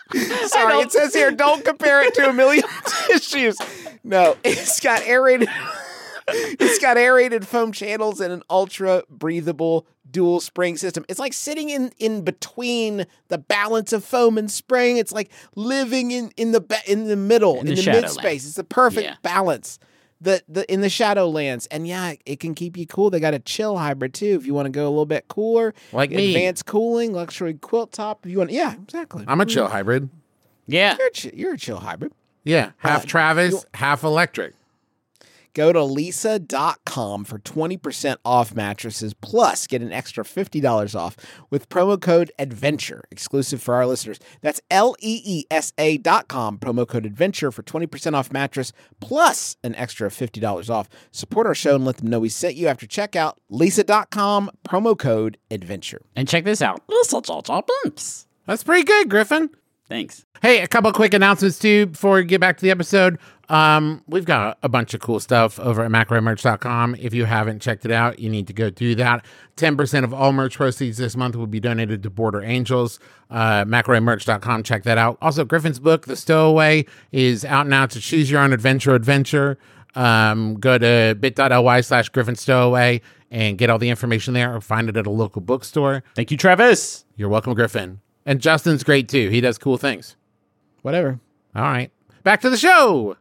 Sorry, it says here, don't compare it to a million tissues. No, it's got aerated. It's got aerated foam channels and an ultra breathable dual spring system. It's like sitting in, in between the balance of foam and spring. It's like living in, in the ba- in the middle, in, In the, the mid Shadowlands. space. It's the perfect Yeah. balance. The the in the Shadowlands, and yeah, it can keep you cool. They got a chill hybrid too. If you want to go a little bit cooler, Like me. advanced cooling, luxury quilt top. If you want, yeah, exactly. I'm a chill hybrid. Yeah. You're a, chi- you're a chill hybrid. Yeah, half Uh, Travis, you- half electric. Go to lisa dot com for twenty percent off mattresses, plus get an extra fifty dollars off with promo code ADVENTURE, exclusive for our listeners. That's L E E S A dot com, promo code ADVENTURE for twenty percent off mattress, plus an extra fifty dollars off. Support our show and let them know we sent you after checkout. lisa dot com, promo code ADVENTURE. And check this out. That's pretty good, Griffin. Thanks. Hey, a couple quick announcements too before we get back to the episode. Um, we've got a bunch of cool stuff over at macro merch dot com. If you haven't checked it out, you need to go do that. ten percent of all merch proceeds this month will be donated to Border Angels. Uh, macro merch dot com, check that out. Also, Griffin's book, The Stowaway, is out now to choose your own adventure adventure. Um, go to bit.ly slash Griffin Stowaway and get all the information there, or find it at a local bookstore. Thank you, Travis. You're welcome, Griffin. And Justin's great too. He does cool things. Whatever. All right. Back to the show.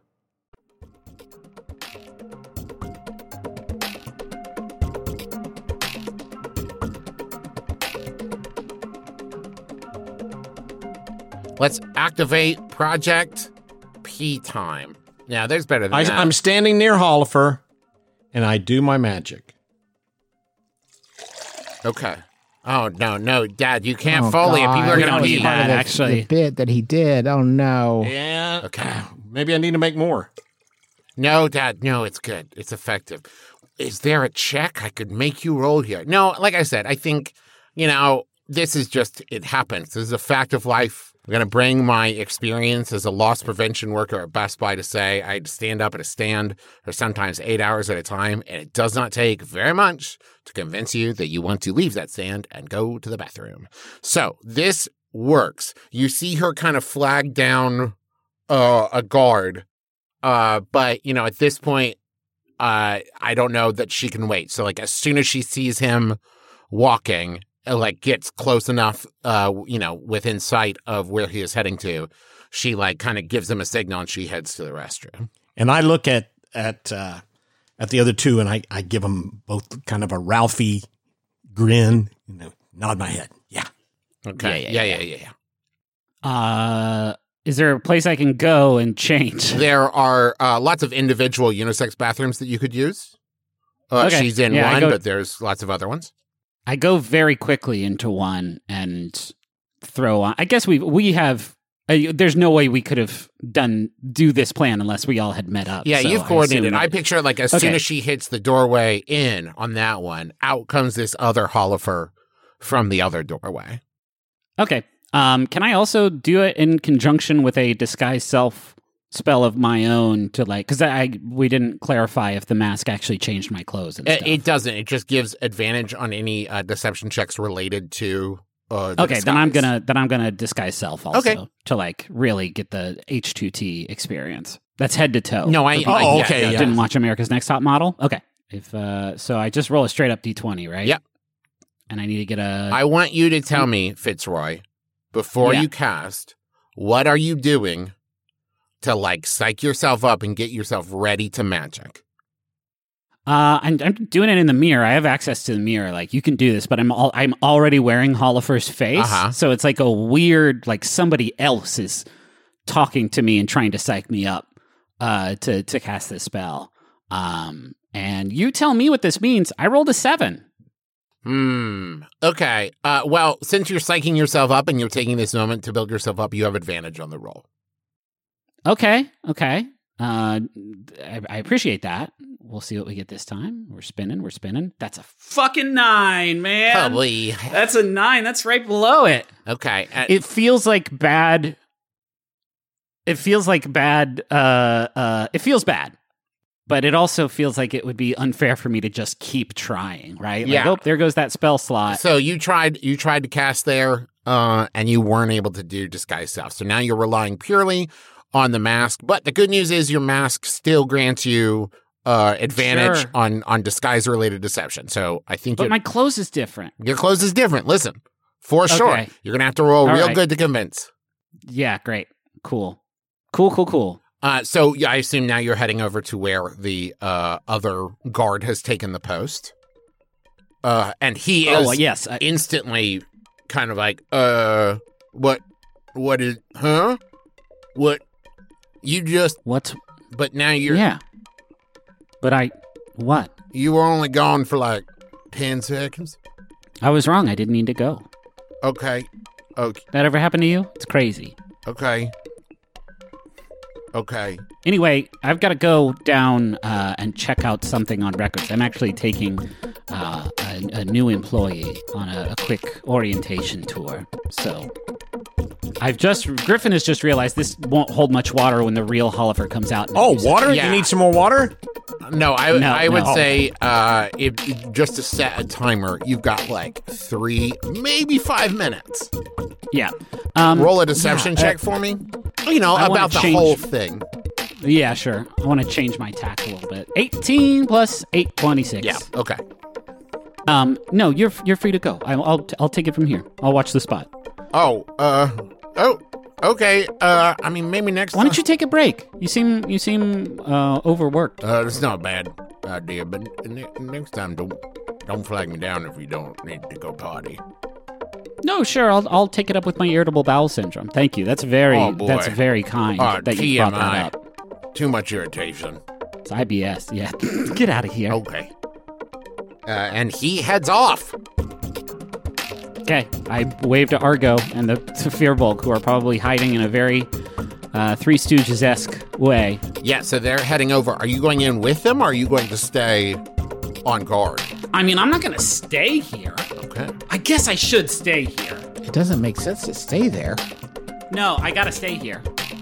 Let's activate Project P Time. Now, there's better than I, that. I'm standing near Hollifer, and I do my magic. Okay. Oh, no, no, Dad, you can't Oh, foley it. People God. are going That to was be bad, Part of the- actually. the bit that he did. Oh no. Yeah. Okay. Maybe I need to make more. No, Dad, no, it's good. It's effective. Is there a check I could make you roll here? No, like I said, I think, you know, this is just, it happens. This is a fact of life. I'm going to bring my experience as a loss prevention worker at Best Buy to say I had to stand up at a stand for sometimes eight hours at a time, and it does not take very much to convince you that you want to leave that stand and go to the bathroom. So this works. You see her kind of flag down uh, a guard, uh, but, you know, at this point, uh, I don't know that she can wait. So, like, as soon as she sees him walking, uh, like, gets close enough, uh, you know, within sight of where he is heading to, she, like, kind of gives him a signal and she heads to the restroom. And I look at at uh, at the other two, and I, I give them both kind of a Ralphie grin, you know, nod my head. Yeah. Okay. Yeah, Yeah, yeah, yeah, yeah, yeah. yeah. Uh, is there a place I can go and change? There are uh, lots of individual unisex bathrooms that you could use. Uh, Okay. She's in Yeah, I one, go- but there's lots of other ones. I go very quickly into one and throw on. I guess we we have. Uh, there's no way we could have done do this plan unless we all had met up. Yeah, so you've I coordinated. assume I that- picture like as soon Okay. as she hits the doorway in on that one, out comes this other Hollifer from the other doorway. Okay. Um, can I also do it in conjunction with a disguise self spell of my own to like? Because I we didn't clarify if the mask actually changed my clothes and It, stuff. it doesn't. It just gives advantage on any uh, deception checks related to. Uh, the Okay, then I'm disguise. gonna then I'm gonna disguise self also Okay. to like really get the H two T experience. That's head to toe. No, I. Oh, I- yeah, okay, yeah, yeah. Didn't watch America's Next Top Model. Okay, if uh, so, I just roll a straight up D twenty, right? Yep. And I need to get a. I want you to tell me, Fitzroy, before Yeah. you cast, what are you doing to like psych yourself up and get yourself ready to magic? Uh, I'm, I'm doing it in the mirror. I have access to the mirror. Like you can do this, but I'm all, I'm already wearing Hollifer's face, Uh-huh. so it's like a weird, like somebody else is talking to me and trying to psych me up uh, to to cast this spell. Um, and you tell me what this means. I rolled a seven. Hmm. Okay. Uh, well, since you're psyching yourself up and you're taking this moment to build yourself up, you have advantage on the roll. Okay, okay. Uh, I, I appreciate that. We'll see what we get this time. We're spinning. We're spinning. That's a fucking nine, man. Probably. That's a nine. That's right below it. Okay. Uh, It feels like bad. It feels like bad. Uh, uh, it feels bad. but it also feels like it would be unfair for me to just keep trying, right? Like, Yeah. oh, there goes that spell slot. So you tried you tried to cast there, uh, and you weren't able to do disguise stuff. So now you're relying purely on the mask. But the good news is your mask still grants you uh, advantage Sure. on on disguise related deception. So I think But your, my clothes is different. your clothes is different. Listen, for sure, Okay. you're gonna have to roll All real right. good to convince. Yeah, great. Cool. Cool, cool, cool. Uh, so yeah, I assume now you're heading over to where the uh, other guard has taken the post, uh, and he is Oh, yes. I, instantly kind of like, uh, what, what is, huh? What? You just, what's... but now you're, Yeah. But I... What? you were only gone for like ten seconds. I was wrong. I didn't need to go. Okay, okay, That ever happened to you? It's crazy. okay, okay. Anyway, I've got to go down uh, and check out something on records. I'm actually taking uh, a, a new employee on a, a quick orientation tour. So I've just Griffin has just realized this won't hold much water when the real Hollifer comes out. Oh, water? Yeah. You need some more water? No, I, No, I would no. say, uh, if just to set a timer, you've got like three, maybe five minutes. Yeah. Um, Roll a deception yeah, check for me. You know, I wanna about the change- whole thing. Yeah, sure. I want to change my tack a little bit. eighteen plus eight, twenty-six. Yeah. Okay. Um. No, you're you're free to go. I'll I'll, I'll take it from here. I'll watch the spot. Oh. Uh. Oh. Okay. Uh. I mean, maybe next. Why don't you take a break? You seem you seem uh, overworked. Uh. It's not a bad idea, but ne- next time, don't don't flag me down if you don't need to go potty. No, sure. I'll I'll take it up with my irritable bowel syndrome. Thank you. That's very Oh, boy. that's very kind Uh, that you brought T M that I. up. Too much irritation. It's I B S. Yeah. Get out of here. Okay. Uh, and he heads off. Okay. I wave to Argo and the to Fearbulk, who are probably hiding in a very uh, Three Stooges esque way. Yeah. So they're heading over. Are you going in with them, or are you going to stay on guard? I mean, I'm not gonna stay here. Okay. I guess I should stay here. It doesn't make sense to stay there. No, I gotta stay here.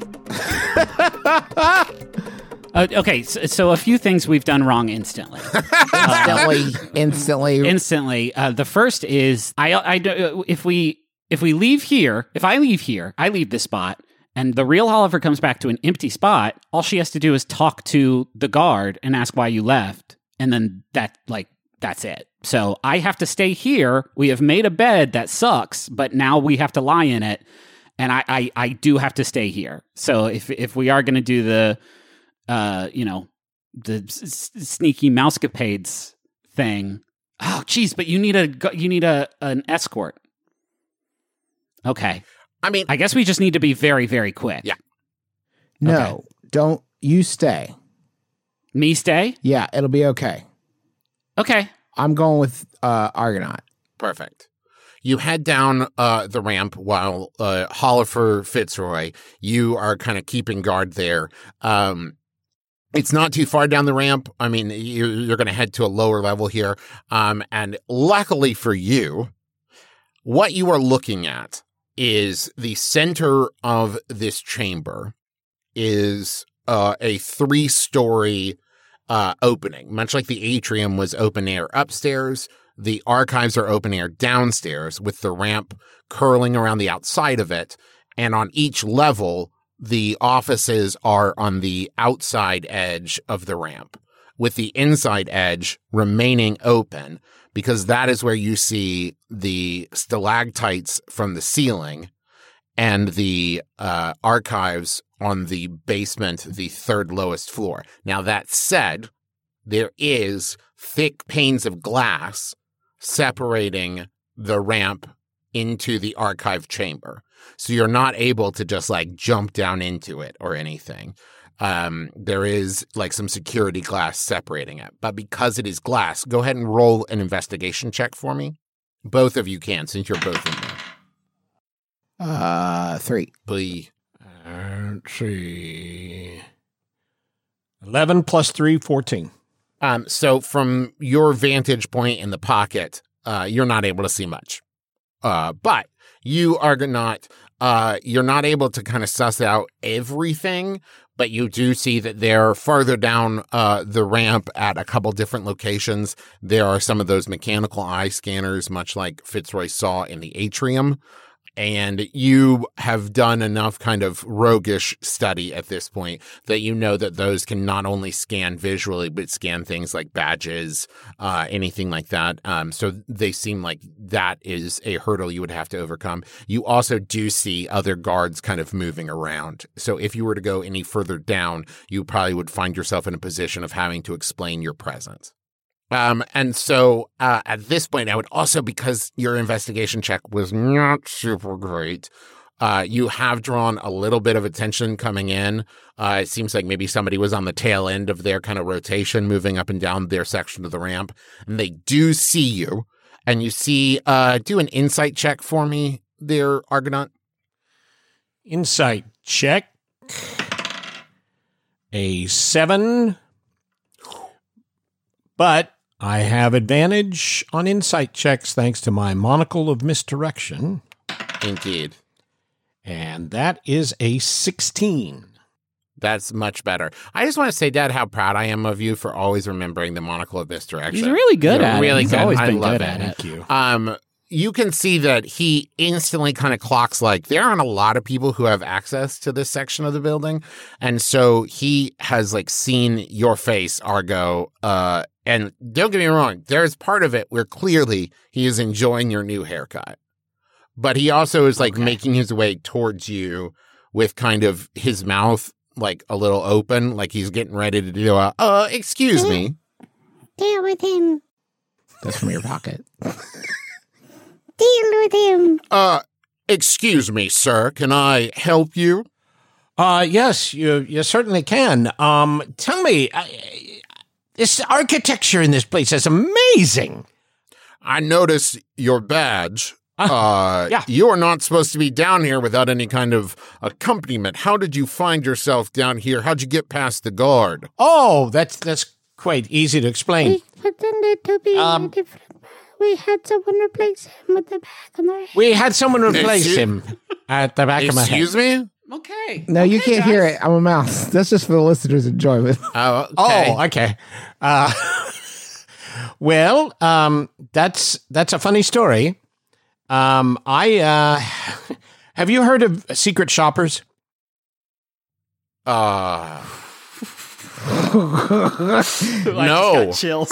Uh, okay, so, so a few things we've done wrong instantly. Instantly, instantly. instantly. Uh, the first is I, I do- if we if we leave here, if I leave here, I leave this spot, and the real Holliver comes back to an empty spot. All she has to do is talk to the guard and ask why you left, and then that like that's it. So I have to stay here. We have made a bed that sucks, but now we have to lie in it, and I I, I do have to stay here. So if if we are going to do the uh, you know, the s- s- sneaky mousecapades thing. Oh, geez, but you need a gu- you need a an escort. Okay, I mean, I guess we just need to be very very quick. Yeah. no, okay. don't. You stay. Me stay. Yeah, it'll be okay. Okay. I'm going with uh, Argonaut. perfect. You head down uh, the ramp while uh, Hollifer Fitzroy, you are kind of keeping guard there. Um, it's not too far down the ramp. I mean, you're, you're going to head to a lower level here. Um, and luckily for you, what you are looking at is the center of this chamber is uh, a three-story uh, opening, much like the atrium was open air upstairs. The archives are open air downstairs with the ramp curling around the outside of it. And on each level, the offices are on the outside edge of the ramp, with the inside edge remaining open, because that is where you see the stalactites from the ceiling and the uh, archives on the basement, the third lowest floor. Now, that said, there is thick panes of glass separating the ramp into the archive chamber. So you're not able to just like jump down into it or anything. Um, there is like some security glass separating it. But because it is glass, go ahead and roll an investigation check for me. Both of you can, since you're both in there. Uh, three. Please. Let's see. eleven plus three, fourteen. Um, so from your vantage point in the pocket, uh, you're not able to see much. Uh, but you are not, uh, you're not able to kind of suss out everything, but you do see that they're farther down uh, the ramp at a couple different locations. There are some of those mechanical eye scanners, much like Fitzroy saw in the atrium. And you have done enough kind of roguish study at this point that you know that those can not only scan visually, but scan things like badges, uh, anything like that. Um, so they seem like that is a hurdle you would have to overcome. You also do see other guards kind of moving around. So if you were to go any further down, you probably would find yourself in a position of having to explain your presence. Um, and so uh, at this point, I would also, because your investigation check was not super great, uh, you have drawn a little bit of attention coming in. Uh, it seems like maybe somebody was on the tail end of their kind of rotation, moving up and down their section of the ramp. And they do see you. And you see, uh, do an insight check for me there, Argonaut. Insight check. A seven. But I have advantage on insight checks thanks to my monocle of misdirection. Indeed. And that is a sixteen. That's much better. I just want to say, Dad, how proud I am of you for always remembering the monocle of misdirection. He's really good You're at really it. He's good. always I been love good it. at it. Thank you. Um, you can see that he instantly kind of clocks like there aren't a lot of people who have access to this section of the building. And so he has like seen your face, Argo. Uh, and don't get me wrong, there's part of it where clearly he is enjoying your new haircut. But he also is like Okay. making his way towards you with kind of his mouth like a little open, like he's getting ready to do a, uh, excuse me. Deal with him. That's from your pocket. Deal with him. Uh, excuse me, sir. Can I help you? Uh, yes, you you certainly can. Um, tell me, uh, this architecture in this place is amazing. I noticed your badge. Uh, yeah. You're not supposed to be down here without any kind of accompaniment. How did you find yourself down here? How'd you get past the guard? Oh, that's that's quite easy to explain. We pretended to be Um, a different. We had someone replace him with the back on their head. We had someone replace Excuse- him at the back of my head. Excuse me? Okay. No, you Okay, can't guys. hear it. I'm a mouse. That's just for the listeners' enjoyment. Oh, okay. Oh, okay. Uh, well, um, that's that's a funny story. Um, I uh, have you heard of Secret Shoppers? Uh, I just No. got chills.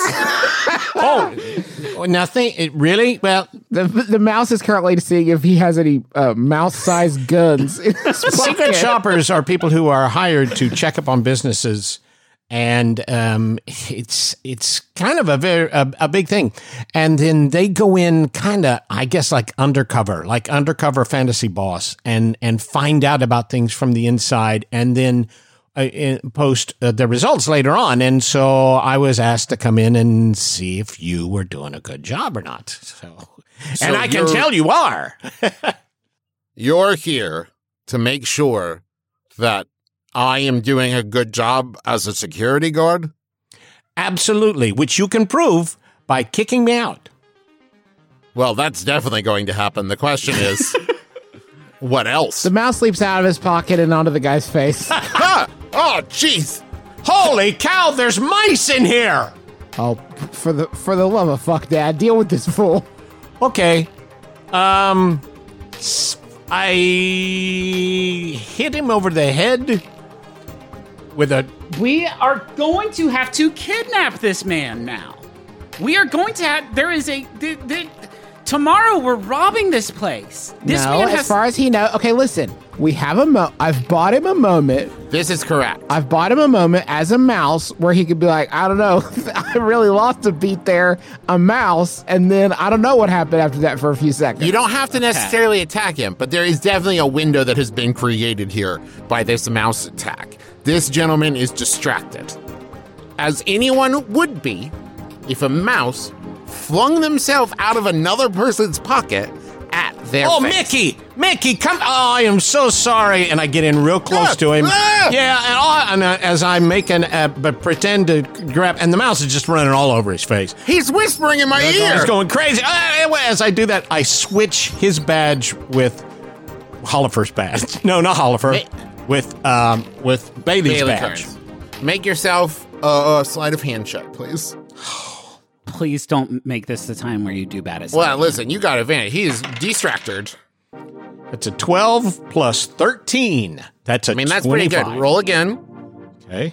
Oh, nothing. It really? Well, The, the mouse is currently seeing if he has any uh, mouse-sized guns in his secret pocket. shoppers are people who are hired to check up on businesses, and um, it's it's kind of a very a, a big thing. And then they go in, kind of, I guess, like undercover, like undercover fantasy boss, and and find out about things from the inside, and then uh, in- post uh, the results later on. And so I was asked to come in and see if you were doing a good job or not. So, So and I can you're- tell you are. You're here to make sure that I am doing a good job as a security guard? Absolutely, which you can prove by kicking me out. Well, that's definitely going to happen. The question is, what else? The mouse leaps out of his pocket and onto the guy's face. Ah! Oh, jeez! Holy cow, there's mice in here! Oh, for the for the love of fuck, Dad, deal with this fool. Okay. Um, s- I hit him over the head with a. We are going to have to kidnap this man now. We are going to have. There is a. The, the, tomorrow we're robbing this place. This no, man as has. far as he knows. Okay, listen. We have a mo. I've bought him a moment. This is correct. I've bought him a moment as a mouse where he could be like, I don't know, I really lost a beat there, a mouse, and then I don't know what happened after that for a few seconds. You don't have to necessarily attack him, but there is definitely a window that has been created here by this mouse attack. This gentleman is distracted, as anyone would be if a mouse flung themselves out of another person's pocket at their Oh, face. Mickey! Mickey, come! Oh, I am so sorry. And I get in real close Ah, to him. ah! Yeah, and, all, and uh, as I make an, uh, but pretend to grab, and the mouse is just running all over his face. He's whispering in my He's ear. going crazy. Uh, As I do that, I switch his badge with Hollifer's badge. No, not Hollifer. Wait, with um with Bailey's Bailey badge. Kearns. Make yourself a, a sleight of hand check, please. Please don't make this the time where you do bad at Well, something. listen, you got advantage. He is distracted. That's a twelve plus thirteen. That's a I mean, that's twenty-five. pretty good. Roll again. Okay.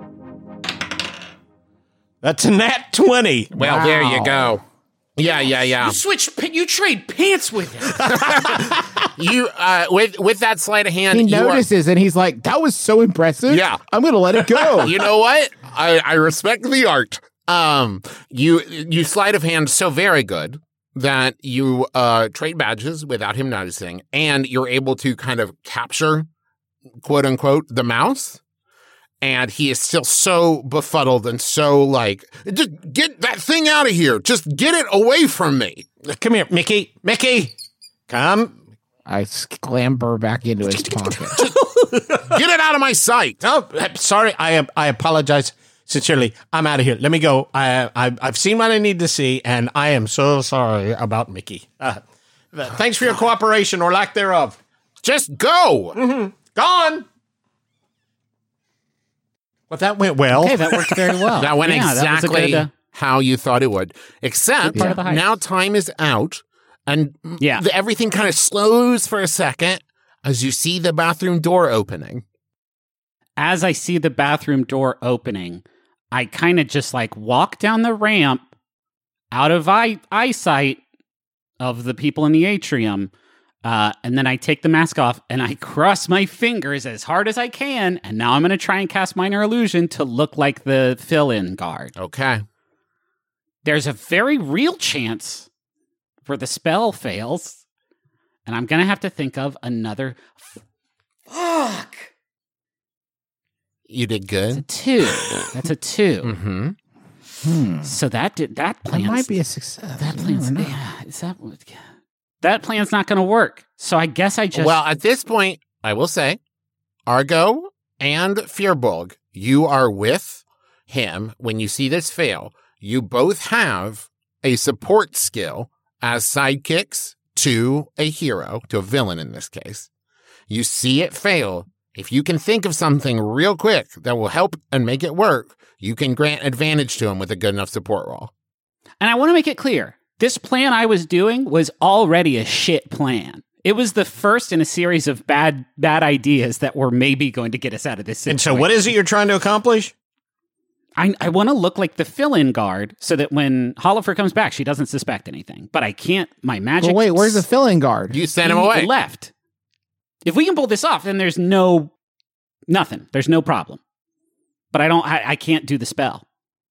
That's a nat twenty. Well, Wow. there you go. Yeah, yeah, yeah. You switch, you trade pants with it. You uh, with with that sleight of hand. He you are- notices and he's like, that was so impressive. Yeah. I'm going to let it go. you know what? I, I respect the art. Um, you you sleight of hand so very good that you uh trade badges without him noticing, and you're able to kind of capture, quote unquote, the mouse. And he is still so befuddled and so like, just get that thing out of here. Just get it away from me. Come here, Mickey. Mickey, come. I clamber back into his pocket. Get it out of my sight. Oh, I'm sorry. I I apologize sincerely. I'm out of here. Let me go. I, I I've seen what I need to see, and I am so sorry about Mickey. Uh, thanks for your cooperation or lack thereof. Just go. Mm-hmm. Gone. Well, that went well. Okay, that worked very well. That went Yeah, that was a exactly good, uh, how you thought it would. Except Good part of the heist. now time is out, and Yeah. the, everything kind of slows for a second as you see the bathroom door opening. As I see the bathroom door opening, I kind of just like walk down the ramp out of eye- eyesight of the people in the atrium. Uh, and then I take the mask off and I cross my fingers as hard as I can. And now I'm going to try and cast Minor Illusion to look like the fill-in guard. Okay. There's a very real chance where the spell fails. And I'm going to have to think of another... Fuck! You did That's a good. two. That's a two. Mm-hmm. Hmm. So that did that That plan might be a success. that You plan's never know. yeah, is that what- that plan's not going to work. So I guess I just Well, at this point, I will say, Argo and Fearbulg, you are with him when you see this fail. You both have a support skill as sidekicks to a hero, to a villain in this case. You see it fail. If you can think of something real quick that will help and make it work, you can grant advantage to him with a good enough support roll. and I want to make it clear. This plan I was doing was already a shit plan. It was the first in a series of bad bad ideas that were maybe going to get us out of this situation. And so, what is it you're trying to accomplish? I, I want to look like the fill-in guard so that when Hollifer comes back, she doesn't suspect anything. But I can't. My magic. Well, wait, where's the filling guard? You send him He away. Left. If we can pull this off, then there's no nothing. There's no problem. But I don't. I, I can't do the spell.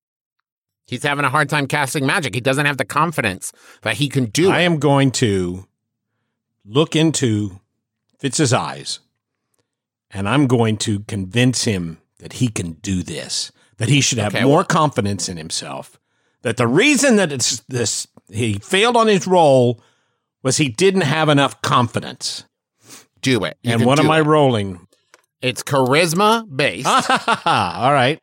He's having a hard time casting magic. He doesn't have the confidence that he can do I it. am going to look into Fitz's eyes, and I'm going to convince him that he can do this, that he should have Okay, more well- confidence in himself, that the reason that it's this he failed on his role was he didn't have enough confidence. Do it. You and can what do am I it. rolling? It's charisma based. All right.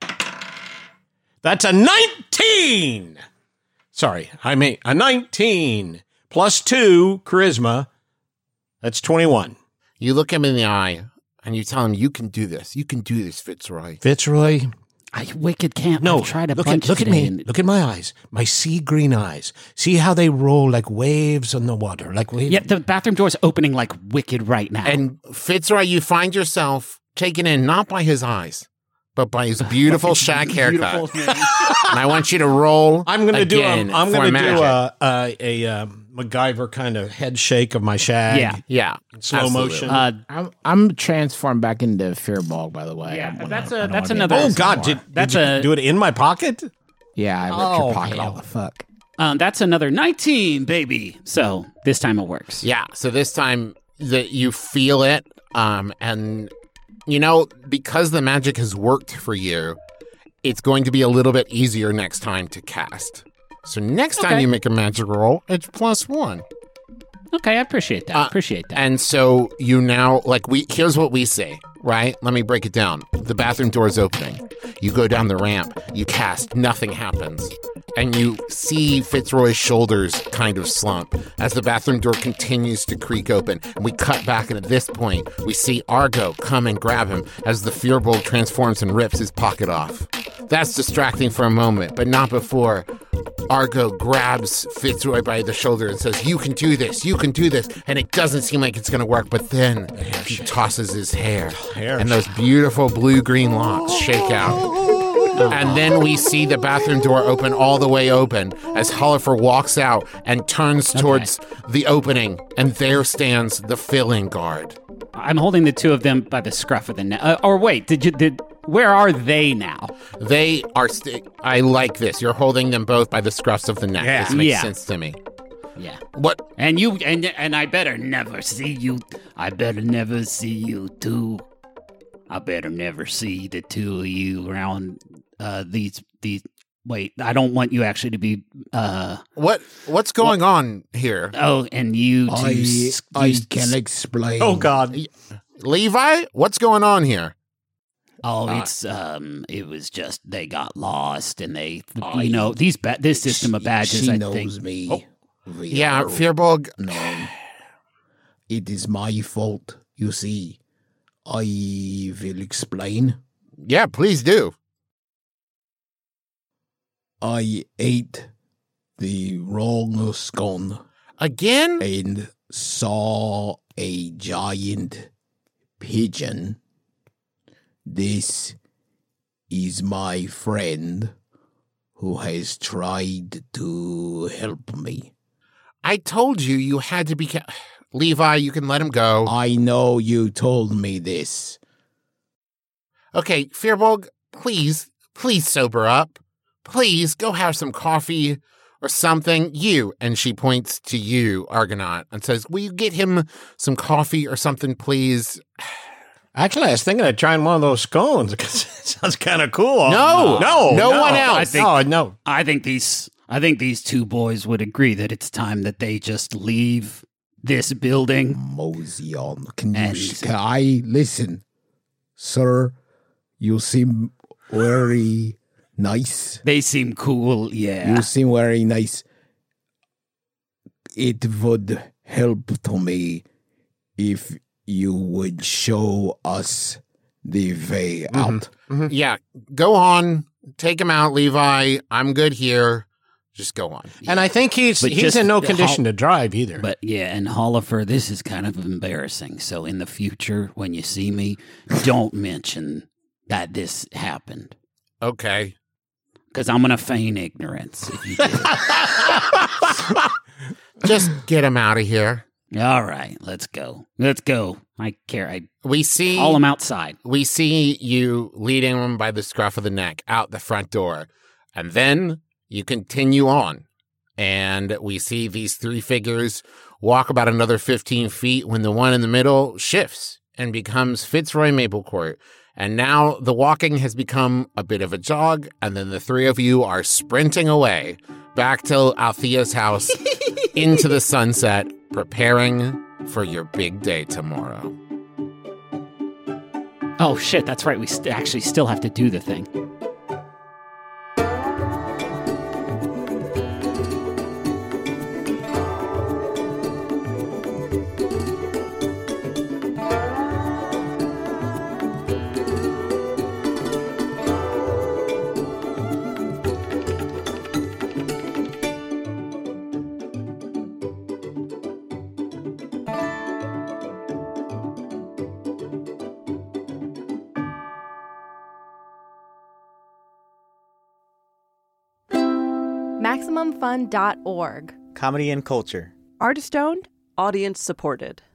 That's a nineteen. Sorry, I mean a nineteen plus two charisma. That's twenty-one. You look him in the eye and you tell him, you can do this. You can do this, Fitzroy. Fitzroy, I wicked can't. no, I've tried a look bunch at look at today me. and- Look at my eyes, my sea green eyes. See how they roll like waves on the water, like waves. Yeah, the bathroom door's opening like wicked right now. And Fitzroy, you find yourself taken in not by his eyes, but by his beautiful shag haircut. And I want you to roll. I'm going to do a, again I'm for going to magic. do a a, a um, MacGyver kind of head shake of my shag. Yeah. Yeah. in slow absolutely. motion. uh, I'm, I'm transformed back into Fearbulg, by the way. Yeah, I wanna- that's a- I don't that's wanna be another- oh embarrassed God! anymore. Did, That's did you a- do it in my pocket? Yeah, I ripped Oh, your pocket hell. all the fuck. um, that's another nineteen, baby. So this time it works. Yeah. So this time that you feel it, um, and you know, because the magic has worked for you, it's going to be a little bit easier next time to cast. So next time Okay. you make a magic roll, it's plus one. Okay, I appreciate that. Uh, appreciate that. And so you now, like, we here's what we say. right? Let me break it down. The bathroom door is opening. You go down the ramp. You cast. Nothing happens. And you see Fitzroy's shoulders kind of slump as the bathroom door continues to creak open. And we cut back, and at this point, we see Argo come and grab him as the Fearbold transforms and rips his pocket off. That's distracting for a moment, but not before Argo grabs Fitzroy by the shoulder and says, you can do this, you can do this. And it doesn't seem like it's going to work, but then he tosses his hair, Hair and those beautiful blue-green locks shake out. And then we see the bathroom door open all the way open as Hollifer walks out and turns towards the opening, and there stands the fill-in guard. I'm holding the two of them by the scruff of the neck. Uh, or wait, did you? Did where are they now? They are. St- I like this. You're holding them both by the scruffs of the neck. Yeah. This makes Yeah. sense to me. Yeah. What? And you and and I better never see you. I better never see you too. I better never see the two of you around uh, these these. Wait, I don't want you actually to be. Uh, What? What's going on here, oh, and you. Two, I s- I you can s- explain. Oh, God. Levi? What's going on here? Oh, Uh, it's um, it was just they got lost and they, I- you know, these ba- this system of She- badges. She I knows think. me. Oh. very Yeah, well. Fearbog. No, it is my fault. You see, I will explain. Yeah, please do. I ate the wrong scone Again? and saw a giant pigeon. This is my friend who has tried to help me. I told you you had to be. Ca- Levi, you can let him go. I know you told me this. Okay, Fearbog, please, please sober up. Please go have some coffee or something. You, and she points to you, Argonaut, and says, will you get him some coffee or something, please? Actually, I was thinking of trying one of those scones because it sounds kind of cool. No, no, no no. one else. I think- no, no. I think these. I think these two boys would agree that it's time that they just leave this building. Mosey on. Can you? And- sh- Can I listen, sir? You seem very nice. They seem cool, yeah. You seem very nice. It would help to me if you would show us the way out. Yeah, go on. Take him out, Levi. I'm good here. Just go on. And I think he's But he's just in no the condition hol- to drive either. But yeah, and Hollifer, this is kind of embarrassing. So in the future, when you see me, don't mention that this happened. Okay. Because I'm going to feign ignorance if you do. Just get him out of here. All right, let's go. Let's go. I care. I We see haul him outside. we see you leading him by the scruff of the neck out the front door. And then you continue on. And we see these three figures walk about another fifteen feet when the one in the middle shifts and becomes Fitzroy Maplecourt. And now the walking has become a bit of a jog, and then the three of you are sprinting away back to Althea's house into the sunset, preparing for your big day tomorrow. Oh, shit, that's right. We st- actually still have to do the thing. Maximum Fun dot org. Comedy and culture. Artist owned, audience supported.